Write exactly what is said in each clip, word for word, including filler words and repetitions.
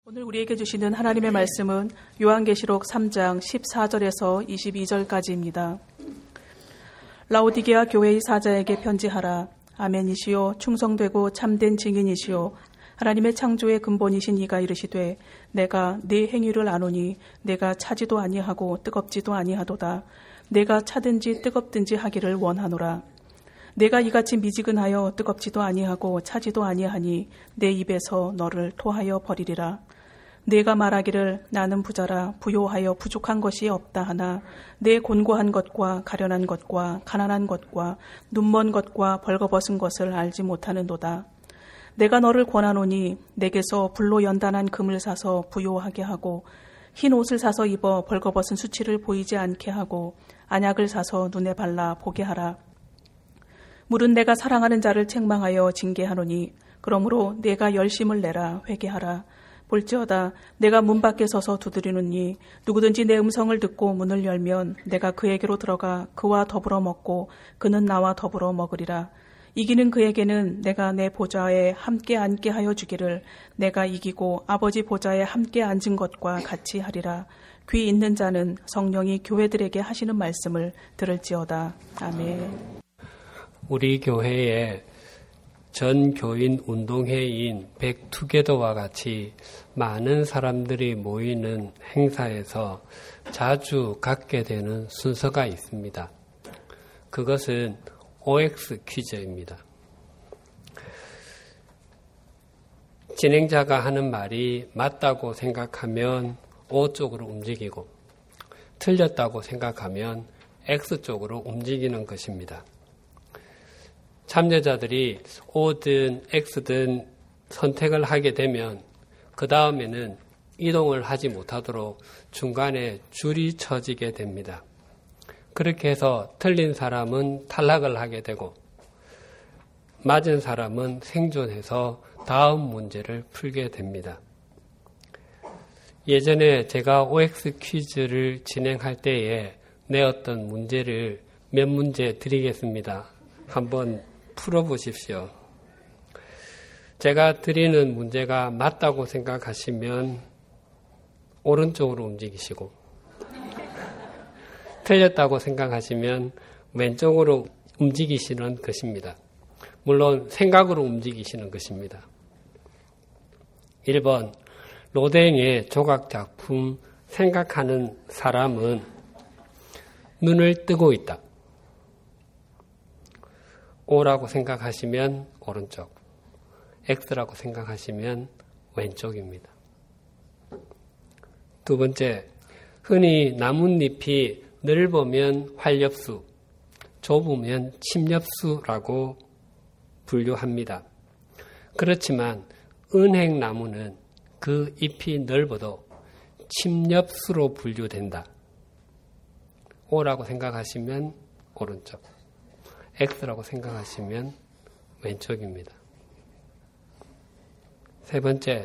오늘 우리에게 주시는 하나님의 말씀은 요한계시록 삼 장 십사 절에서 이십이 절까지입니다. 라오디게아 교회의 사자에게 편지하라. 아멘이시요 충성되고 참된 증인이시요 하나님의 창조의 근본이신 이가 이르시되 내가 네 행위를 아노니 내가 차지도 아니하고 뜨겁지도 아니하도다. 내가 차든지 뜨겁든지 하기를 원하노라. 내가 이같이 미지근하여 뜨겁지도 아니하고 차지도 아니하니 내 입에서 너를 토하여 버리리라. 내가 말하기를 나는 부자라 부요하여 부족한 것이 없다 하나 내 곤고한 것과 가련한 것과 가난한 것과 눈먼 것과 벌거벗은 것을 알지 못하는도다. 내가 너를 권하노니 내게서 불로 연단한 금을 사서 부요하게 하고 흰 옷을 사서 입어 벌거벗은 수치를 보이지 않게 하고 안약을 사서 눈에 발라 보게 하라. 물은 내가 사랑하는 자를 책망하여 징계하노니 그러므로 내가 열심을 내라 회개하라. 볼지어다 내가 문 밖에 서서 두드리노니 누구든지 내 음성을 듣고 문을 열면 내가 그에게로 들어가 그와 더불어 먹고 그는 나와 더불어 먹으리라. 이기는 그에게는 내가 내 보좌에 함께 앉게 하여 주기를 내가 이기고 아버지 보좌에 함께 앉은 것과 같이 하리라. 귀 있는 자는 성령이 교회들에게 하시는 말씀을 들을지어다. 아멘. 우리 교회에 전 교인 운동회인 백투게더와 같이 많은 사람들이 모이는 행사에서 자주 갖게 되는 순서가 있습니다. 그것은 오엑스 퀴즈입니다. 진행자가 하는 말이 맞다고 생각하면 O 쪽으로 움직이고 틀렸다고 생각하면 X 쪽으로 움직이는 것입니다. 참여자들이 O든 X든 선택을 하게 되면 그 다음에는 이동을 하지 못하도록 중간에 줄이 쳐지게 됩니다. 그렇게 해서 틀린 사람은 탈락을 하게 되고 맞은 사람은 생존해서 다음 문제를 풀게 됩니다. 예전에 제가 오엑스 퀴즈를 진행할 때에 내었던 문제를 몇 문제 드리겠습니다. 한번 풀어보십시오. 제가 드리는 문제가 맞다고 생각하시면 오른쪽으로 움직이시고 틀렸다고 생각하시면 왼쪽으로 움직이시는 것입니다. 물론 생각으로 움직이시는 것입니다. 일 번 로댕의 조각작품 생각하는 사람은 눈을 뜨고 있다. O라고 생각하시면 오른쪽, X라고 생각하시면 왼쪽입니다. 두 번째, 흔히 나뭇잎이 넓으면 활엽수, 좁으면 침엽수라고 분류합니다. 그렇지만 은행나무는 그 잎이 넓어도 침엽수로 분류된다. O라고 생각하시면 오른쪽, X라고 생각하시면 왼쪽입니다. 세 번째,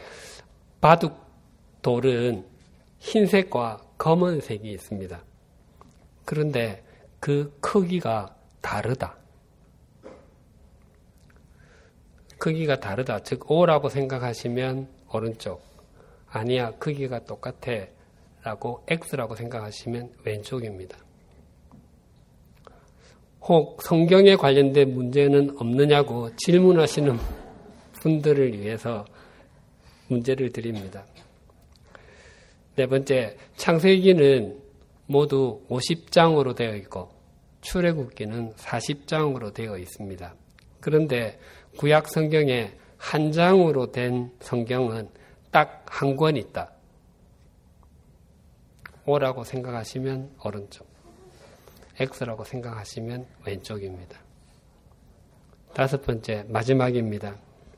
바둑돌은 흰색과 검은색이 있습니다. 그런데 그 크기가 다르다. 크기가 다르다. 즉 O라고 생각하시면 오른쪽, 아니야 크기가 똑같아 라고 X라고 생각하시면 왼쪽입니다. 혹 성경에 관련된 문제는 없느냐고 질문하시는 분들을 위해서 문제를 드립니다. 네 번째, 창세기는 모두 오십 장으로 되어 있고 출애굽기는 사십 장으로 되어 있습니다. 그런데 구약 성경에 한 장으로 된 성경은 딱 한 권 있다. O라고 생각하시면 오른쪽, X라고 생각하시면 왼쪽입니다. 다섯 번째, 마지막입니다.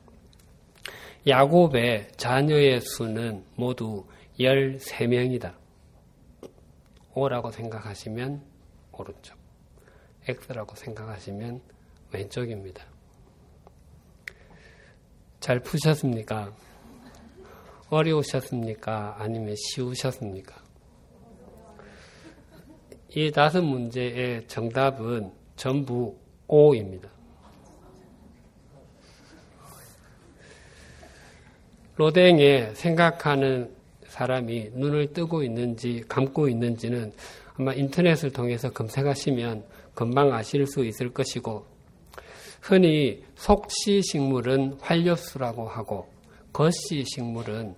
야곱의 자녀의 수는 모두 열세 명이다. O라고 생각하시면 오른쪽, X라고 생각하시면 왼쪽입니다. 잘 푸셨습니까? 어려우셨습니까? 아니면 쉬우셨습니까? 이 다섯 문제의 정답은 전부 O입니다. 로댕에 생각하는 사람이 눈을 뜨고 있는지 감고 있는지는 아마 인터넷을 통해서 검색하시면 금방 아실 수 있을 것이고, 흔히 속시식물은 활엽수라고 하고 겉시식물은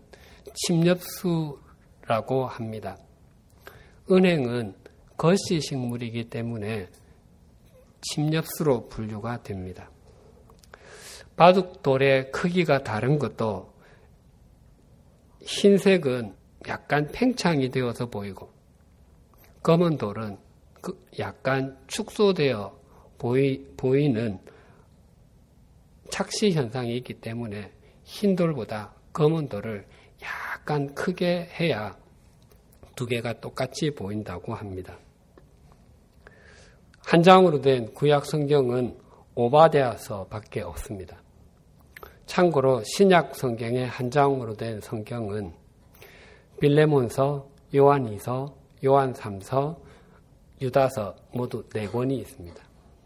침엽수라고 합니다. 은행은 겉시식물이기 때문에 침엽수로 분류가 됩니다. 바둑돌의 크기가 다른 것도 흰색은 약간 팽창이 되어서 보이고 검은 돌은 약간 축소되어 보이, 보이는 착시 현상이 있기 때문에 흰 돌보다 검은 돌을 약간 크게 해야 두 개가 똑같이 보인다고 합니다. 한 장으로 된 구약 성경은 오바댜서밖에 없습니다. 참고로 신약 성경의 한 장으로 된 성경은 빌레몬서, 요한이서, 요한삼서, 유다서 모두 네 권이 있습니다.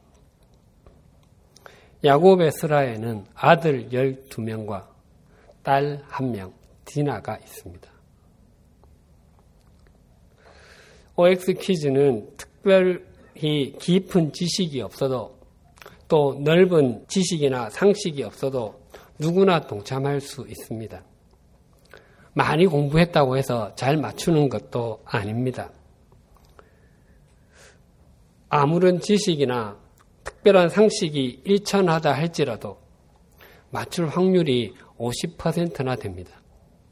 야곱 에스라에는 아들 열두 명과 딸 한 명, 디나가 있습니다. 오엑스 퀴즈는 특별히 깊은 지식이 없어도 또 넓은 지식이나 상식이 없어도 누구나 동참할 수 있습니다. 많이 공부했다고 해서 잘 맞추는 것도 아닙니다. 아무런 지식이나 특별한 상식이 일천하다 할지라도 맞출 확률이 오십 퍼센트나 됩니다.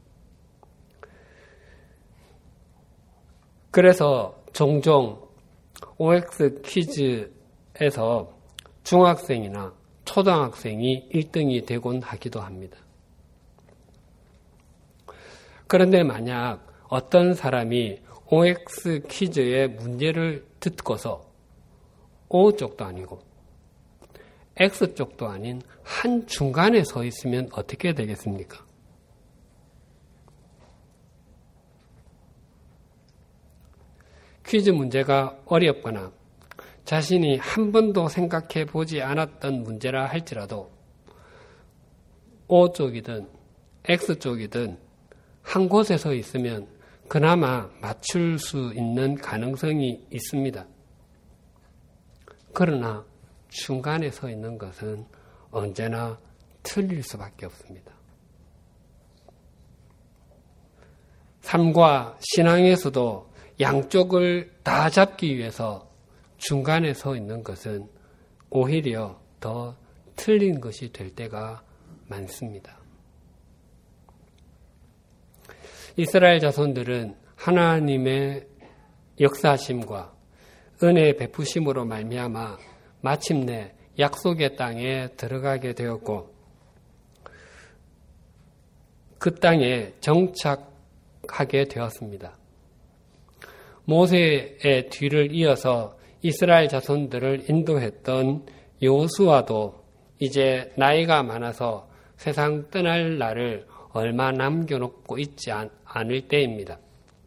그래서 종종 오엑스 퀴즈에서 중학생이나 초등학생이 일 등이 되곤 하기도 합니다. 그런데 만약 어떤 사람이 오엑스 퀴즈의 문제를 듣고서 O 쪽도 아니고 X 쪽도 아닌 한 중간에 서 있으면 어떻게 되겠습니까? 퀴즈 문제가 어렵거나 자신이 한 번도 생각해 보지 않았던 문제라 할지라도 O 쪽이든 X 쪽이든 한 곳에 서 있으면 그나마 맞출 수 있는 가능성이 있습니다. 그러나 중간에 서 있는 것은 언제나 틀릴 수밖에 없습니다. 삶과 신앙에서도 양쪽을 다 잡기 위해서 중간에 서 있는 것은 오히려 더 틀린 것이 될 때가 많습니다. 이스라엘 자손들은 하나님의 역사하심과 은혜의 베푸심으로 말미암아 마침내 약속의 땅에 들어가게 되었고 그 땅에 정착하게 되었습니다. 모세의 뒤를 이어서 이스라엘 자손들을 인도했던 여호수아도 이제 나이가 많아서 세상 떠날 날을 얼마 남겨놓고 있지 않을 때입니다.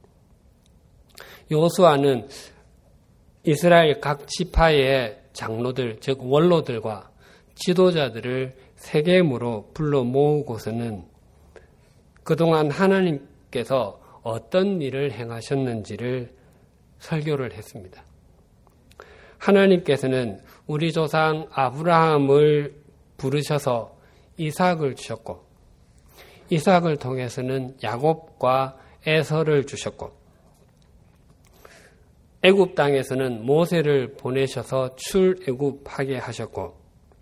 여호수아는 이스라엘 각 지파의 장로들, 즉 원로들과 지도자들을 세겜으로 불러 모으고서는 그동안 하나님께서 어떤 일을 행하셨는지를 설교를 했습니다. 하나님께서는 우리 조상 아브라함을 부르셔서 이삭을 주셨고 이삭을 통해서는 야곱과 에서를 주셨고 애굽 땅에서는 모세를 보내셔서 출애굽하게 하셨고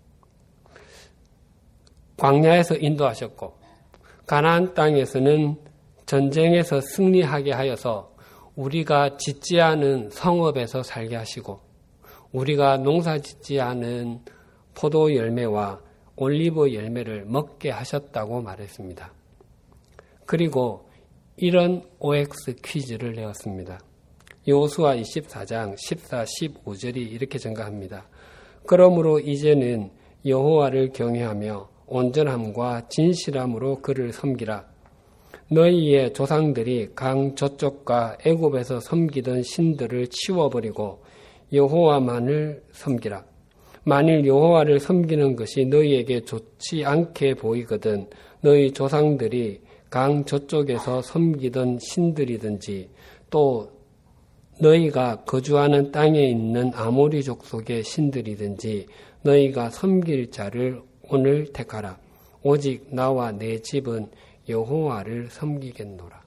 광야에서 인도하셨고 가나안 땅에서는 전쟁에서 승리하게 하여서 우리가 짓지 않은 성읍에서 살게 하시고 우리가 농사 짓지 않은 포도 열매와 올리브 열매를 먹게 하셨다고 말했습니다. 그리고 이런 오엑스 퀴즈를 내었습니다. 여호수아 이십사 장 십사, 십오 절이 이렇게 증가합니다. 그러므로 이제는 여호와를 경외하며 온전함과 진실함으로 그를 섬기라. 너희의 조상들이 강 저쪽과 애굽에서 섬기던 신들을 치워버리고 여호와만을 섬기라. 만일 여호와를 섬기는 것이 너희에게 좋지 않게 보이거든 너희 조상들이 강 저쪽에서 섬기던 신들이든지 또 너희가 거주하는 땅에 있는 아모리 족속의 신들이든지 너희가 섬길 자를 오늘 택하라. 오직 나와 내 집은 여호와를 섬기겠노라.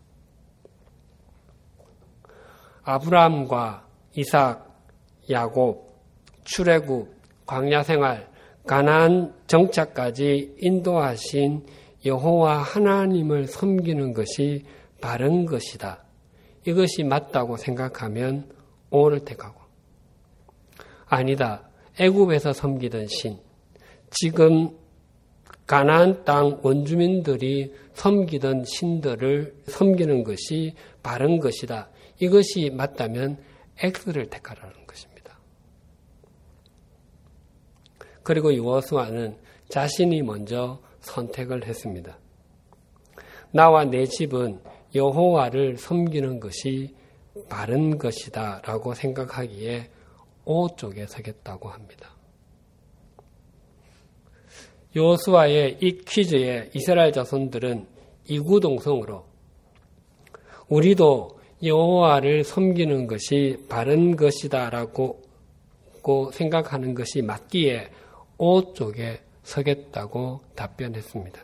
아브라함과 이삭, 야곱, 출애굽, 광야생활, 가나안 정착까지 인도하신 여호와 하나님을 섬기는 것이 바른 것이다. 이것이 맞다고 생각하면 오를 택하고, 아니다, 애굽에서 섬기던 신, 지금 가나안 땅 원주민들이 섬기던 신들을 섬기는 것이 바른 것이다. 이것이 맞다면 X를 택하라는 것입니다. 그리고 여호수아는 자신이 먼저 선택을 했습니다. 나와 내 집은 여호와를 섬기는 것이 바른 것이다 라고 생각하기에 오 쪽에 서겠다고 합니다. 여호수아의 이 퀴즈에 이스라엘 자손들은 이구동성으로 우리도 여호와를 섬기는 것이 바른 것이다 라고 생각하는 것이 맞기에 오 쪽에 서겠다고 답변했습니다.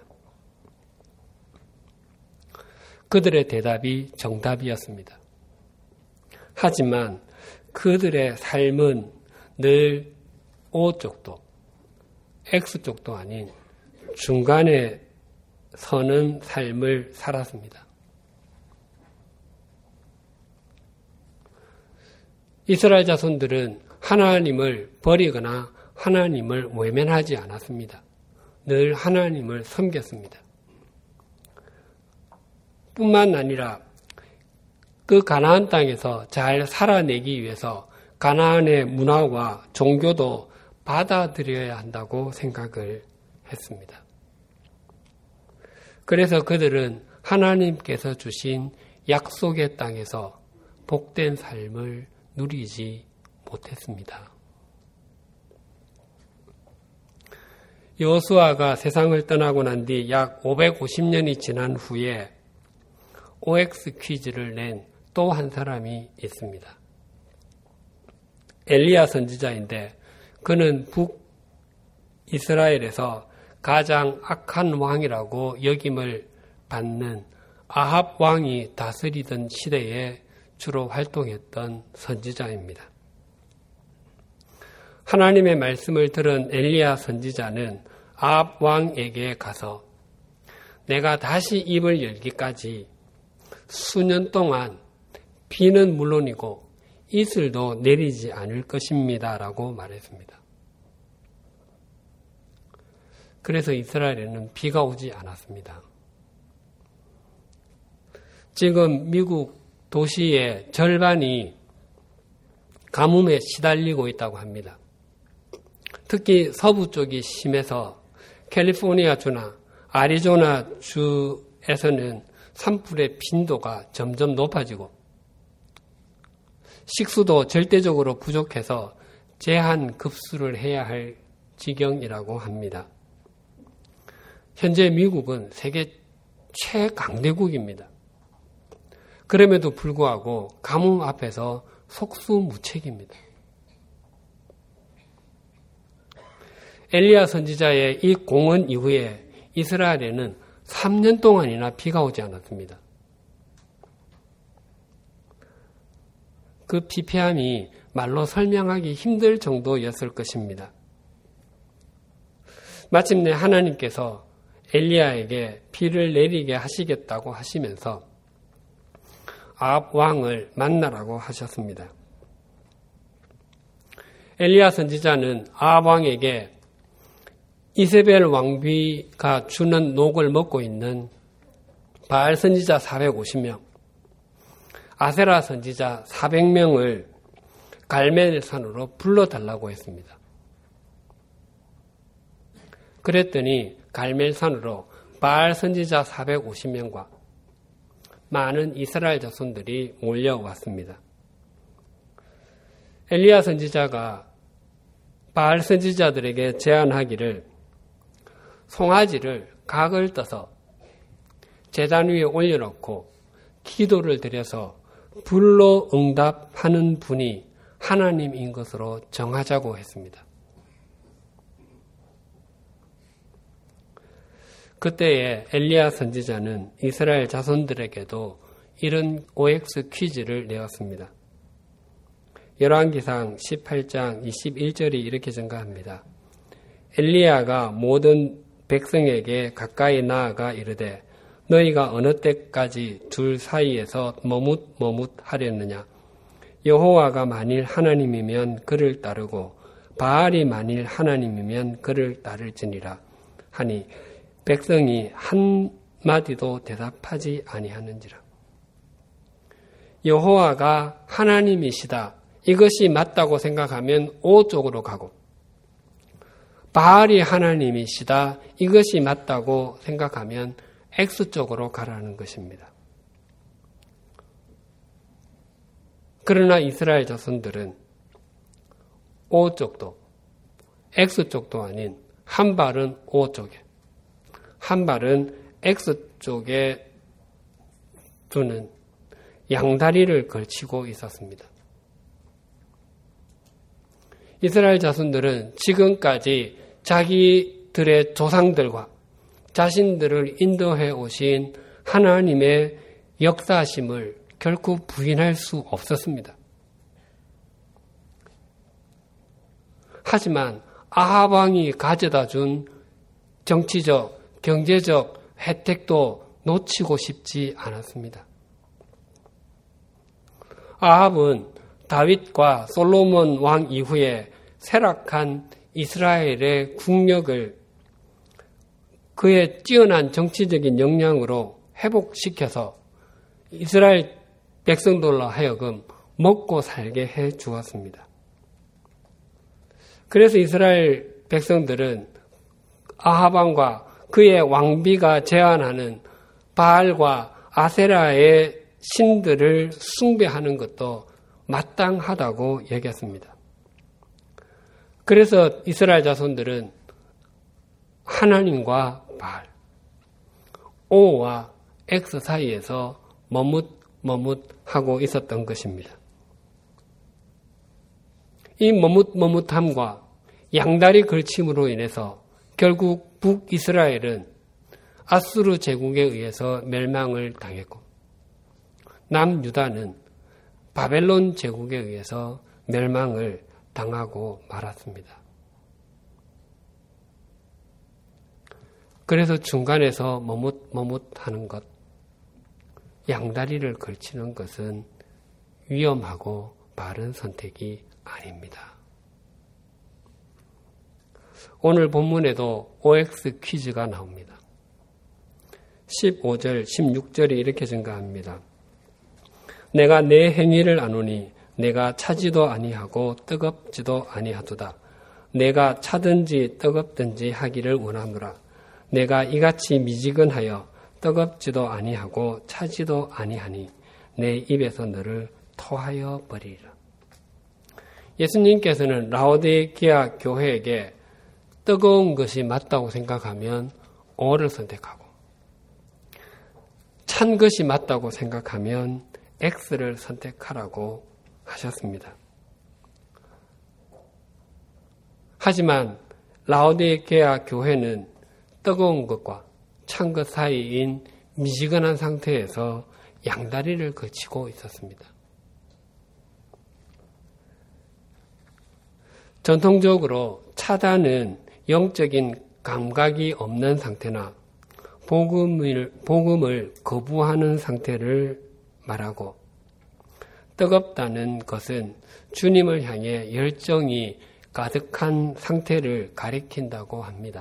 그들의 대답이 정답이었습니다. 하지만 그들의 삶은 늘 O 쪽도 X 쪽도 아닌 중간에 서는 삶을 살았습니다. 이스라엘 자손들은 하나님을 버리거나 하나님을 외면하지 않았습니다. 늘 하나님을 섬겼습니다. 뿐만 아니라 그 가나안 땅에서 잘 살아내기 위해서 가나안의 문화와 종교도 받아들여야 한다고 생각을 했습니다. 그래서 그들은 하나님께서 주신 약속의 땅에서 복된 삶을 누리지 못했습니다. 여호수아가 세상을 떠나고 난 뒤 약 오백오십 년이 지난 후에 오엑스 퀴즈를 낸 또 한 사람이 있습니다. 엘리야 선지자인데 그는 북이스라엘에서 가장 악한 왕이라고 역임을 받는 아합 왕이 다스리던 시대에 주로 활동했던 선지자입니다. 하나님의 말씀을 들은 엘리야 선지자는 아합 왕에게 가서 내가 다시 입을 열기까지 수년 동안 비는 물론이고 이슬도 내리지 않을 것입니다 라고 말했습니다. 그래서 이스라엘에는 비가 오지 않았습니다. 지금 미국 도시의 절반이 가뭄에 시달리고 있다고 합니다. 특히 서부 쪽이 심해서 캘리포니아 주나 아리조나 주에서는 산불의 빈도가 점점 높아지고 식수도 절대적으로 부족해서 제한 급수를 해야 할 지경이라고 합니다. 현재 미국은 세계 최강대국입니다. 그럼에도 불구하고 가뭄 앞에서 속수무책입니다. 엘리야 선지자의 이 공언 이후에 이스라엘에는 삼 년 동안이나 비가 오지 않았습니다. 그 피폐함이 말로 설명하기 힘들 정도였을 것입니다. 마침내 하나님께서 엘리야에게 비를 내리게 하시겠다고 하시면서 아합 왕을 만나라고 하셨습니다. 엘리야 선지자는 아합 왕에게 이세벨 왕비가 주는 녹을 먹고 있는 바알 선지자 사백오십 명, 아세라 선지자 사백 명을 갈멜산으로 불러달라고 했습니다. 그랬더니 갈멜산으로 바알 선지자 사백오십 명과 많은 이스라엘 자손들이 몰려왔습니다. 엘리야 선지자가 바알 선지자들에게 제안하기를 송아지를 각을 떠서 제단 위에 올려놓고 기도를 드려서 불로 응답하는 분이 하나님인 것으로 정하자고 했습니다. 그때에 엘리야 선지자는 이스라엘 자손들에게도 이런 오엑스 퀴즈를 내었습니다. 열왕기상 십팔 장 이십일 절이 이렇게 증가합니다. 엘리야가 모든 백성에게 가까이 나아가 이르되 너희가 어느 때까지 둘 사이에서 머뭇머뭇하렸느냐. 여호와가 만일 하나님이면 그를 따르고 바알이 만일 하나님이면 그를 따를지니라 하니 백성이 한마디도 대답하지 아니하는지라. 여호와가 하나님이시다. 이것이 맞다고 생각하면 O 쪽으로 가고 바알이 하나님이시다. 이것이 맞다고 생각하면 X 쪽으로 가라는 것입니다. 그러나 이스라엘 자손들은 O 쪽도 X 쪽도 아닌 한 발은 O 쪽에 한 발은 X 쪽에 두는 양다리를 걸치고 있었습니다. 이스라엘 자손들은 지금까지 자기들의 조상들과 자신들을 인도해 오신 하나님의 역사심을 결코 부인할 수 없었습니다. 하지만 아합 왕이 가져다 준 정치적, 경제적 혜택도 놓치고 싶지 않았습니다. 아합은 다윗과 솔로몬 왕 이후에 쇠락한 이스라엘의 국력을 그의 뛰어난 정치적인 역량으로 회복시켜서 이스라엘 백성들로 하여금 먹고 살게 해 주었습니다. 그래서 이스라엘 백성들은 아합 왕과 그의 왕비가 제안하는 바알과 아세라의 신들을 숭배하는 것도 마땅하다고 여겼습니다. 그래서 이스라엘 자손들은 하나님과 바알, O와 X 사이에서 머뭇머뭇하고 있었던 것입니다. 이 머뭇머뭇함과 양다리 걸침으로 인해서 결국 북이스라엘은 아수르 제국에 의해서 멸망을 당했고 남유다는 바벨론 제국에 의해서 멸망을 당하고 말았습니다. 그래서 중간에서 머뭇머뭇하는 것, 양다리를 걸치는 것은 위험하고 바른 선택이 아닙니다. 오늘 본문에도 오엑스 퀴즈가 나옵니다. 십오 절, 십육 절이 이렇게 증가합니다. 내가 내 행위를 아노니 내가 차지도 아니하고 뜨겁지도 아니하도다. 내가 차든지 뜨겁든지 하기를 원하노라. 내가 이같이 미지근하여 뜨겁지도 아니하고 차지도 아니하니 내 입에서 너를 토하여 버리리라. 예수님께서는 라오디게아 교회에게 뜨거운 것이 맞다고 생각하면 O를 선택하고 찬 것이 맞다고 생각하면 X를 선택하라고 하셨습니다. 하지만 라오디게아 교회는 뜨거운 것과 찬 것 사이인 미지근한 상태에서 양다리를 거치고 있었습니다. 전통적으로 차다는 영적인 감각이 없는 상태나 복음을, 복음을 거부하는 상태를 말하고 뜨겁다는 것은 주님을 향해 열정이 가득한 상태를 가리킨다고 합니다.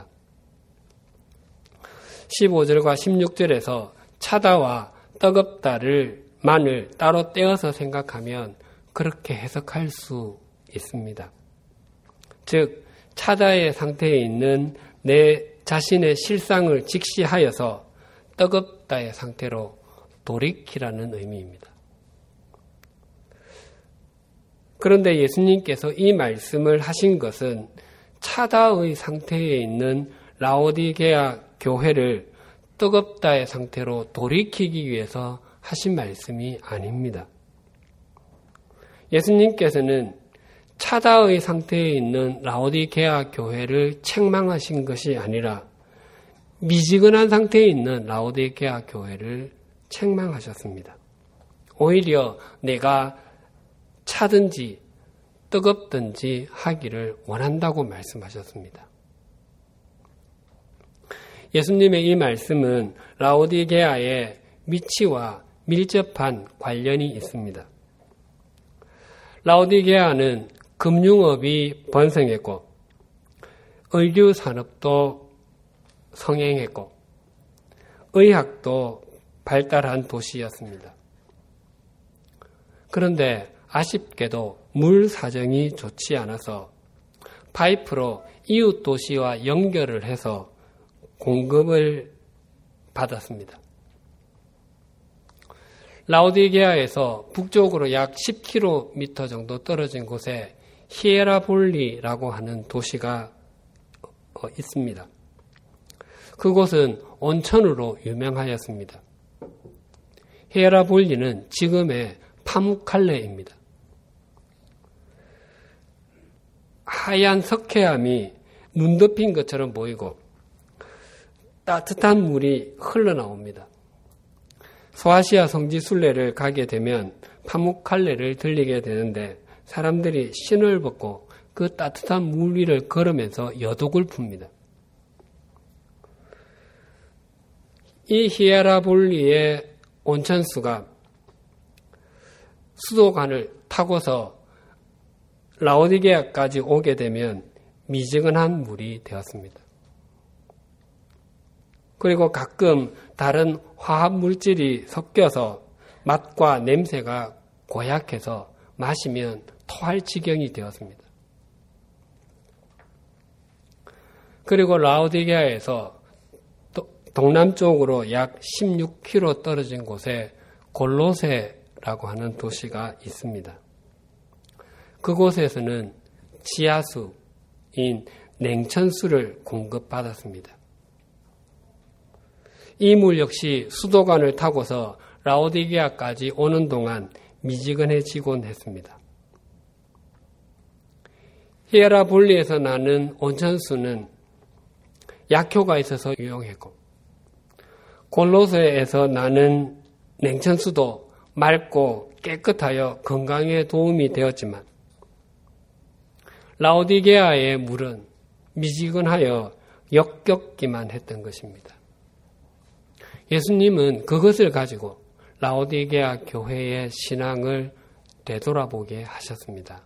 십오 절과 십육 절에서 차다와 뜨겁다를 만을 따로 떼어서 생각하면 그렇게 해석할 수 있습니다. 즉 차다의 상태에 있는 내 자신의 실상을 직시하여서 뜨겁다의 상태로 돌이키라는 의미입니다. 그런데 예수님께서 이 말씀을 하신 것은 차다의 상태에 있는 라오디게아 교회를 뜨겁다의 상태로 돌이키기 위해서 하신 말씀이 아닙니다. 예수님께서는 차다의 상태에 있는 라오디게아 교회를 책망하신 것이 아니라 미지근한 상태에 있는 라오디게아 교회를 책망하셨습니다. 오히려 내가 차든지 뜨겁든지 하기를 원한다고 말씀하셨습니다. 예수님의 이 말씀은 라오디게아의 위치와 밀접한 관련이 있습니다. 라오디게아는 금융업이 번성했고 의류 산업도 성행했고 의학도 발달한 도시였습니다. 그런데 아쉽게도 물 사정이 좋지 않아서 파이프로 이웃 도시와 연결을 해서 공급을 받았습니다. 라오디게아에서 북쪽으로 약 십 킬로미터 정도 떨어진 곳에 히에라볼리라고 하는 도시가 있습니다. 그곳은 온천으로 유명하였습니다. 히에라볼리는 지금의 파묵칼레입니다. 하얀 석회암이 눈 덮인 것처럼 보이고 따뜻한 물이 흘러나옵니다. 소아시아 성지 순례를 가게 되면 파묵칼레를 들리게 되는데 사람들이 신을 벗고 그 따뜻한 물 위를 걸으면서 여독을 풉니다. 이 히에라볼리의 온천수가 수도관을 타고서 라오디게아까지 오게 되면 미지근한 물이 되었습니다. 그리고 가끔 다른 화합 물질이 섞여서 맛과 냄새가 고약해서 마시면 토할 지경이 되었습니다. 그리고 라오디게아에서 동남쪽으로 약 십육 킬로미터 떨어진 곳에 골로세라고 하는 도시가 있습니다. 그곳에서는 지하수인 냉천수를 공급받았습니다. 이 물 역시 수도관을 타고서 라오디게아까지 오는 동안 미지근해지곤 했습니다. 히에라볼리에서 나는 온천수는 약효가 있어서 유용했고 골로세에서 나는 냉천수도 맑고 깨끗하여 건강에 도움이 되었지만 라오디게아의 물은 미지근하여 역겹기만 했던 것입니다. 예수님은 그것을 가지고 라오디게아 교회의 신앙을 되돌아보게 하셨습니다.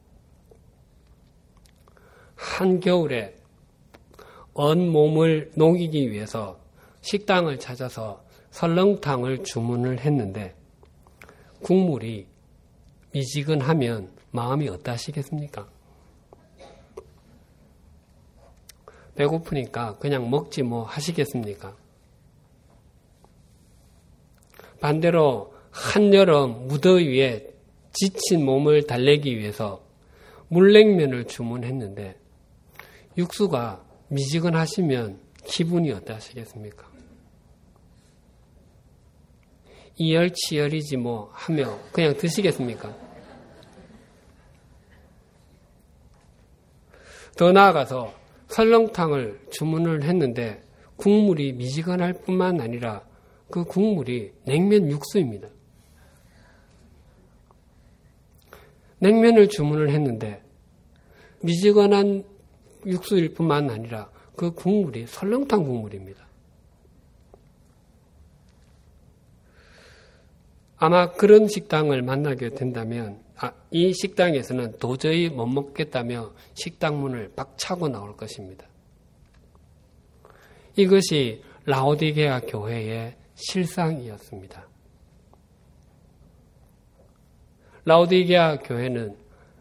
한겨울에 언 몸을 녹이기 위해서 식당을 찾아서 설렁탕을 주문을 했는데 국물이 미지근하면 마음이 어떠시겠습니까? 배고프니까 그냥 먹지 뭐 하시겠습니까? 반대로 한여름 무더위에 지친 몸을 달래기 위해서 물냉면을 주문했는데 육수가 미지근하시면 기분이 어떠시겠습니까? 이열치열이지 뭐 하며 그냥 드시겠습니까? 더 나아가서 설렁탕을 주문을 했는데 국물이 미지근할 뿐만 아니라 그 국물이 냉면 육수입니다. 냉면을 주문을 했는데 미지근한 육수일 뿐만 아니라 그 국물이 설렁탕 국물입니다. 아마 그런 식당을 만나게 된다면 아, 이 식당에서는 도저히 못 먹겠다며 식당 문을 박차고 나올 것입니다. 이것이 라오디게아 교회의 실상이었습니다. 라오디게아 교회는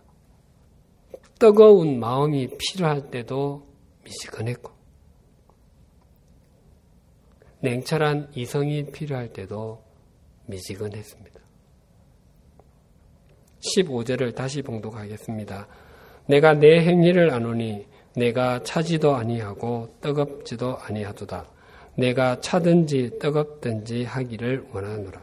뜨거운 마음이 필요할 때도 미지근했고 냉철한 이성이 필요할 때도 미지근했습니다. 십오 절을 다시 봉독하겠습니다. 내가 내 행위를 아노니 내가 차지도 아니하고 뜨겁지도 아니하도다. 내가 차든지 뜨겁든지 하기를 원하노라.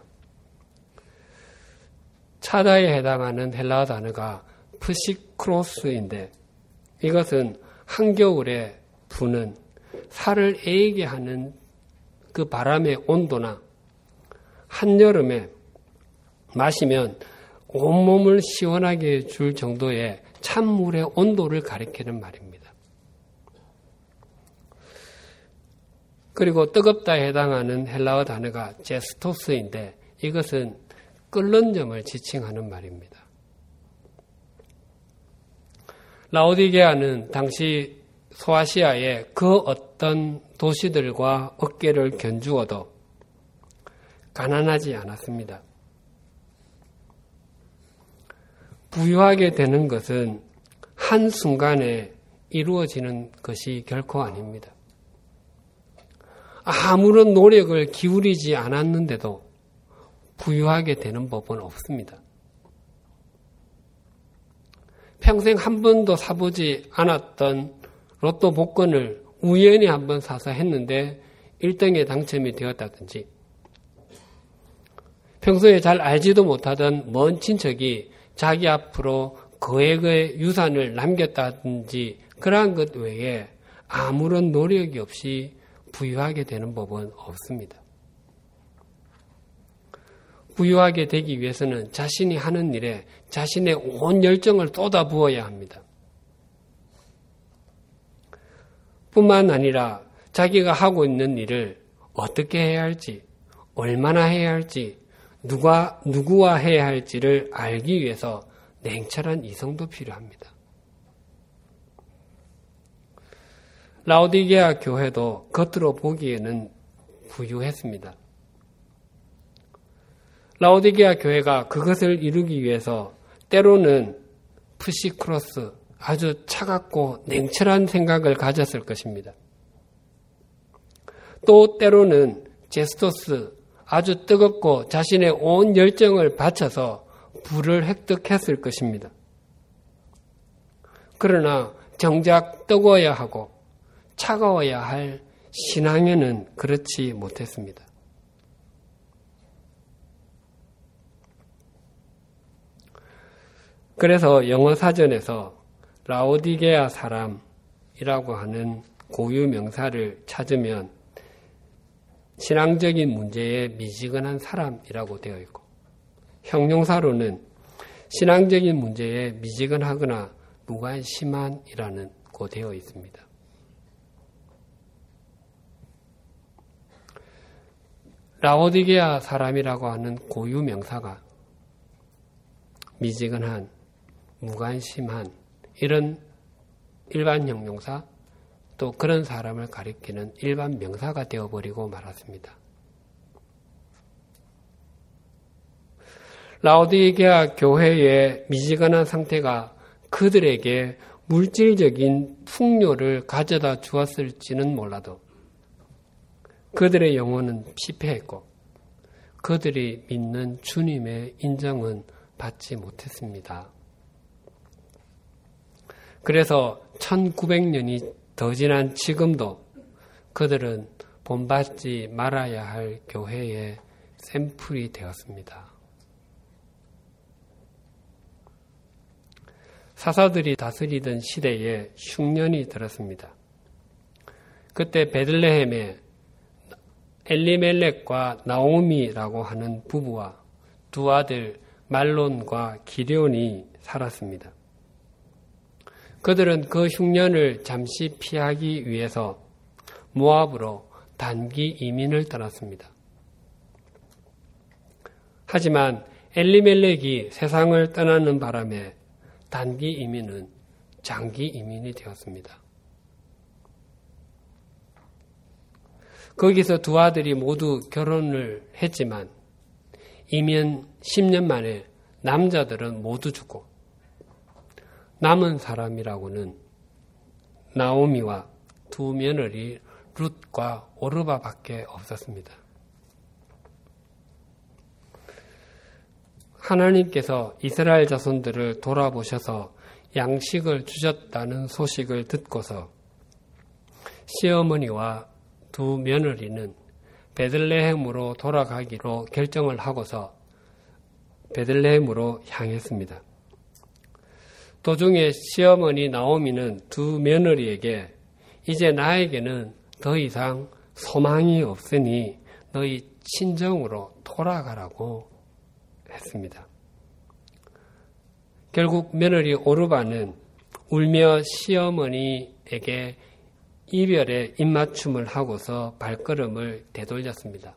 차다에 해당하는 헬라어 단어가 프시크로스인데 이것은 한겨울에 부는 살을 애이게 하는 그 바람의 온도나 한여름에 마시면 온몸을 시원하게 해줄 정도의 찬물의 온도를 가리키는 말입니다. 그리고 뜨겁다에 해당하는 헬라어 단어가 제스토스인데 이것은 끓는 점을 지칭하는 말입니다. 라오디게아는 당시 소아시아의 그 어떤 도시들과 어깨를 견주어도 가난하지 않았습니다. 부유하게 되는 것은 한순간에 이루어지는 것이 결코 아닙니다. 아무런 노력을 기울이지 않았는데도 부유하게 되는 법은 없습니다. 평생 한 번도 사보지 않았던 로또 복권을 우연히 한번 사서 했는데 일 등에 당첨이 되었다든지 평소에 잘 알지도 못하던 먼 친척이 자기 앞으로 거액의 유산을 남겼다든지 그러한 것 외에 아무런 노력이 없이 부유하게 되는 법은 없습니다. 부유하게 되기 위해서는 자신이 하는 일에 자신의 온 열정을 쏟아부어야 합니다. 뿐만 아니라 자기가 하고 있는 일을 어떻게 해야 할지, 얼마나 해야 할지, 누가, 누구와 해야 할지를 알기 위해서 냉철한 이성도 필요합니다. 라오디게아 교회도 겉으로 보기에는 부유했습니다. 라오디게아 교회가 그것을 이루기 위해서 때로는 프시크로스, 아주 차갑고 냉철한 생각을 가졌을 것입니다. 또 때로는 제스토스, 아주 뜨겁고 자신의 온 열정을 바쳐서 부를 획득했을 것입니다. 그러나 정작 뜨거워야 하고 차가워야 할 신앙에는 그렇지 못했습니다. 그래서 영어 사전에서 라오디게아 사람이라고 하는 고유 명사를 찾으면 신앙적인 문제에 미지근한 사람이라고 되어 있고 형용사로는 신앙적인 문제에 미지근하거나 무관심한이라는 고 되어 있습니다. 라오디게아 사람이라고 하는 고유 명사가 미지근한, 무관심한 이런 일반 형용사 또 그런 사람을 가리키는 일반 명사가 되어버리고 말았습니다. 라오디게아 교회의 미지근한 상태가 그들에게 물질적인 풍요를 가져다 주었을지는 몰라도 그들의 영혼은 피폐했고 그들이 믿는 주님의 인정은 받지 못했습니다. 그래서 천구백 년이 더 지난 지금도 그들은 본받지 말아야 할 교회의 샘플이 되었습니다. 사사들이 다스리던 시대에 흉년이 들었습니다. 그때 베들레헴에 엘리멜렉과 나오미라고 하는 부부와 두 아들 말론과 기럝이 살았습니다. 그들은 그 흉년을 잠시 피하기 위해서 모압으로 단기 이민을 떠났습니다. 하지만 엘리멜렉이 세상을 떠나는 바람에 단기 이민은 장기 이민이 되었습니다. 거기서 두 아들이 모두 결혼을 했지만 이민 십 년 만에 남자들은 모두 죽고 남은 사람이라고는 나오미와 두 며느리 룻과 오르바밖에 없었습니다. 하나님께서 이스라엘 자손들을 돌아보셔서 양식을 주셨다는 소식을 듣고서 시어머니와 두 며느리는 베들레헴으로 돌아가기로 결정을 하고서 베들레헴으로 향했습니다. 도중에 시어머니 나오미는 두 며느리에게 이제 나에게는 더 이상 소망이 없으니 너희 친정으로 돌아가라고 했습니다. 결국 며느리 오르바는 울며 시어머니에게 이별의 입맞춤을 하고서 발걸음을 되돌렸습니다.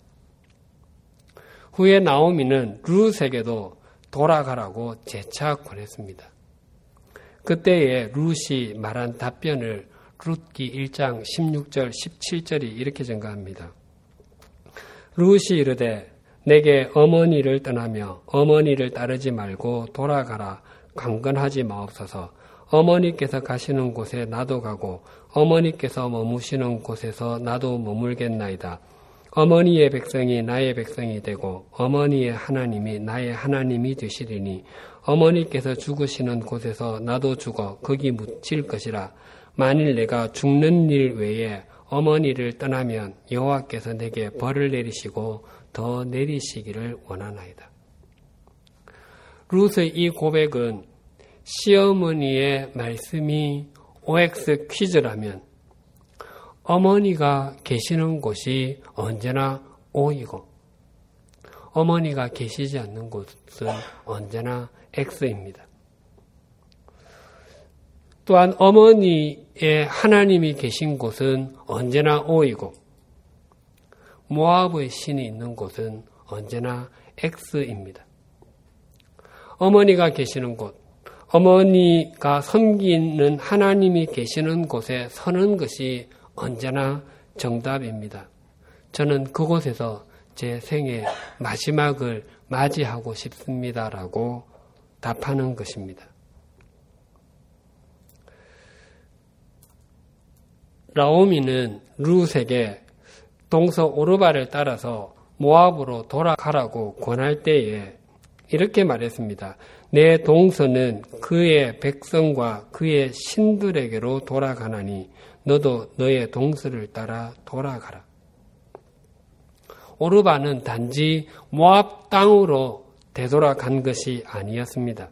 후에 나오미는 룻에게도 돌아가라고 재차 권했습니다. 그때에 룻이 말한 답변을 룻기 일 장 십육 절 십칠 절이 이렇게 증가합니다. 룻이 이르되 내게 어머니를 떠나며 어머니를 따르지 말고 돌아가라 강건하지 마옵소서. 어머니께서 가시는 곳에 나도 가고 어머니께서 머무시는 곳에서 나도 머물겠나이다. 어머니의 백성이 나의 백성이 되고 어머니의 하나님이 나의 하나님이 되시리니 어머니께서 죽으시는 곳에서 나도 죽어 거기 묻힐 것이라. 만일 내가 죽는 일 외에 어머니를 떠나면 여호와께서 내게 벌을 내리시고 더 내리시기를 원하나이다. 룻의 이 고백은 시어머니의 말씀이 오엑스 퀴즈라면 어머니가 계시는 곳이 언제나 O이고 어머니가 계시지 않는 곳은 언제나 X입니다. 또한 어머니의 하나님이 계신 곳은 언제나 O이고 모압의 신이 있는 곳은 언제나 X입니다. 어머니가 계시는 곳, 어머니가 섬기는 하나님이 계시는 곳에 서는 것이 언제나 정답입니다. 저는 그곳에서 제 생의 마지막을 맞이하고 싶습니다라고 답하는 것입니다. 나오미는 룻에게 동서 오르바를 따라서 모압으로 돌아가라고 권할 때에 이렇게 말했습니다. 내 동서는 그의 백성과 그의 신들에게로 돌아가나니 너도 너의 동서를 따라 돌아가라. 오르바는 단지 모압 땅으로 되돌아간 것이 아니었습니다.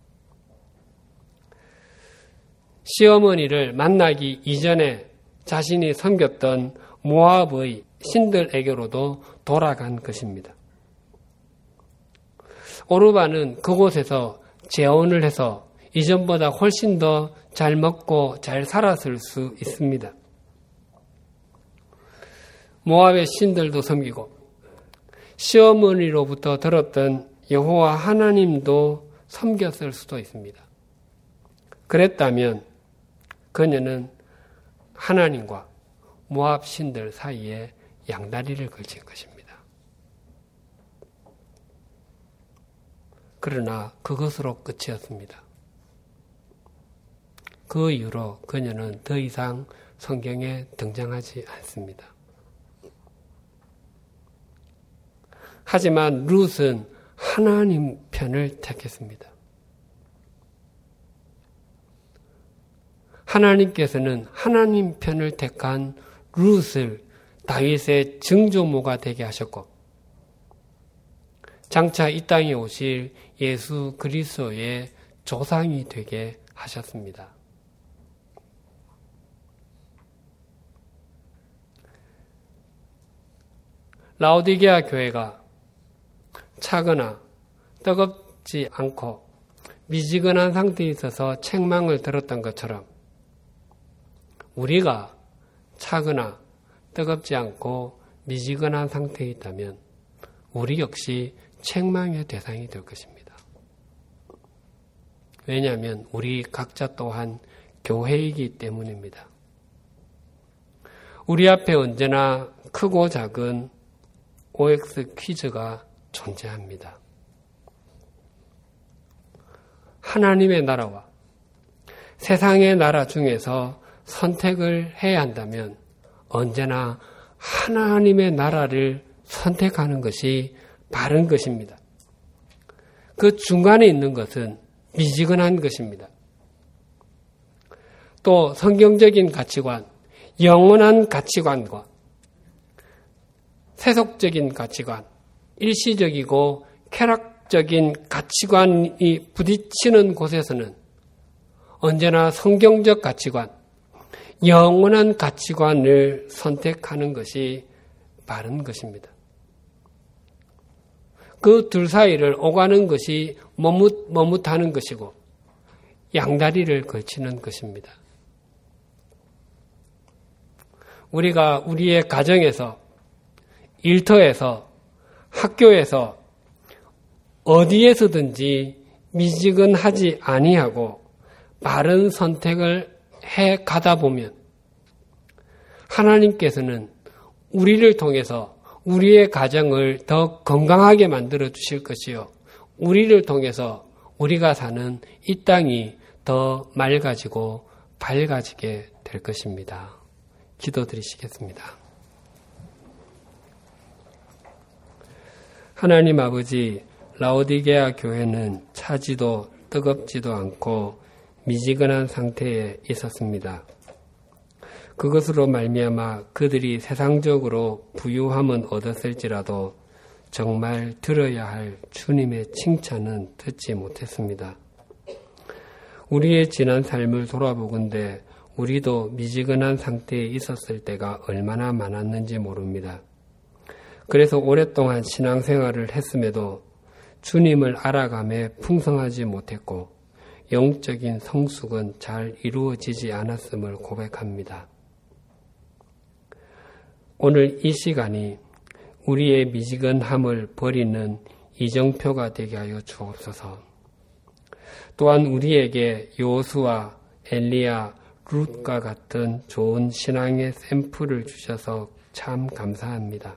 시어머니를 만나기 이전에 자신이 섬겼던 모압의 신들에게로도 돌아간 것입니다. 오르바는 그곳에서 재혼을 해서 이전보다 훨씬 더 잘 먹고 잘 살았을 수 있습니다. 모압의 신들도 섬기고 시어머니로부터 들었던 여호와 하나님도 섬겼을 수도 있습니다. 그랬다면 그녀는 하나님과 모압 신들 사이에 양다리를 걸친 것입니다. 그러나 그것으로 끝이었습니다. 그 이후로 그녀는 더 이상 성경에 등장하지 않습니다. 하지만 룻은 하나님 편을 택했습니다. 하나님께서는 하나님 편을 택한 룻을 다윗의 증조모가 되게 하셨고 장차 이 땅에 오실 예수 그리스도의 조상이 되게 하셨습니다. 라오디게아 교회가 차거나 뜨겁지 않고 미지근한 상태에 있어서 책망을 들었던 것처럼 우리가 차거나 뜨겁지 않고 미지근한 상태에 있다면 우리 역시 책망의 대상이 될 것입니다. 왜냐하면 우리 각자 또한 교회이기 때문입니다. 우리 앞에 언제나 크고 작은 오엑스 퀴즈가 존재합니다. 하나님의 나라와 세상의 나라 중에서 선택을 해야 한다면 언제나 하나님의 나라를 선택하는 것이 바른 것입니다. 그 중간에 있는 것은 미지근한 것입니다. 또 성경적인 가치관, 영원한 가치관과 세속적인 가치관, 일시적이고 쾌락적인 가치관이 부딪히는 곳에서는 언제나 성경적 가치관, 영원한 가치관을 선택하는 것이 바른 것입니다. 그 둘 사이를 오가는 것이 머뭇머뭇하는 것이고 양다리를 걸치는 것입니다. 우리가 우리의 가정에서, 일터에서, 학교에서 어디에서든지 미지근하지 아니하고 바른 선택을 해 가다 보면 하나님께서는 우리를 통해서 우리의 가정을 더 건강하게 만들어 주실 것이요. 우리를 통해서 우리가 사는 이 땅이 더 맑아지고 밝아지게 될 것입니다. 기도드리시겠습니다. 하나님 아버지, 라오디게아 교회는 차지도 뜨겁지도 않고 미지근한 상태에 있었습니다. 그것으로 말미암아 그들이 세상적으로 부유함은 얻었을지라도 정말 들어야 할 주님의 칭찬은 듣지 못했습니다. 우리의 지난 삶을 돌아보건대 우리도 미지근한 상태에 있었을 때가 얼마나 많았는지 모릅니다. 그래서 오랫동안 신앙생활을 했음에도 주님을 알아감에 풍성하지 못했고 영적인 성숙은 잘 이루어지지 않았음을 고백합니다. 오늘 이 시간이 우리의 미지근함을 버리는 이정표가 되게 하여 주옵소서. 또한 우리에게 요수와 엘리야, 룻과 같은 좋은 신앙의 샘플을 주셔서 참 감사합니다.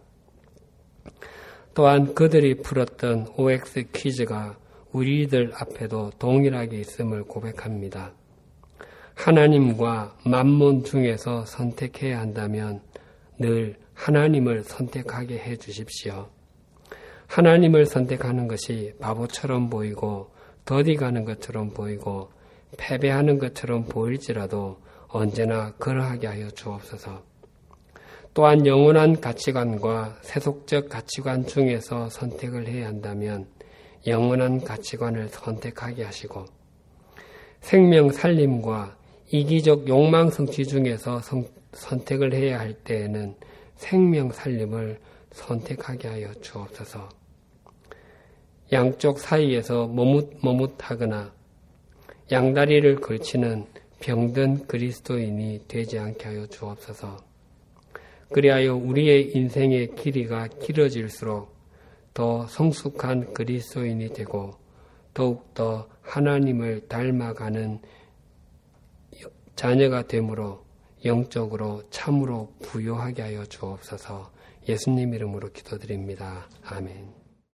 또한 그들이 풀었던 오엑스 퀴즈가 우리들 앞에도 동일하게 있음을 고백합니다. 하나님과 만몬 중에서 선택해야 한다면 늘 하나님을 선택하게 해 주십시오. 하나님을 선택하는 것이 바보처럼 보이고 더디가는 것처럼 보이고 패배하는 것처럼 보일지라도 언제나 그러하게 하여 주옵소서. 또한 영원한 가치관과 세속적 가치관 중에서 선택을 해야 한다면 영원한 가치관을 선택하게 하시고 생명 살림과 이기적 욕망 성취 중에서 성, 선택을 해야 할 때에는 생명 살림을 선택하게 하여 주옵소서. 양쪽 사이에서 머뭇머뭇하거나 양다리를 걸치는 병든 그리스도인이 되지 않게 하여 주옵소서. 그리하여 우리의 인생의 길이가 길어질수록 더 성숙한 그리스도인이 되고 더욱더 하나님을 닮아가는 자녀가 되므로 영적으로 참으로 부요하게 하여 주옵소서. 예수님 이름으로 기도드립니다. 아멘.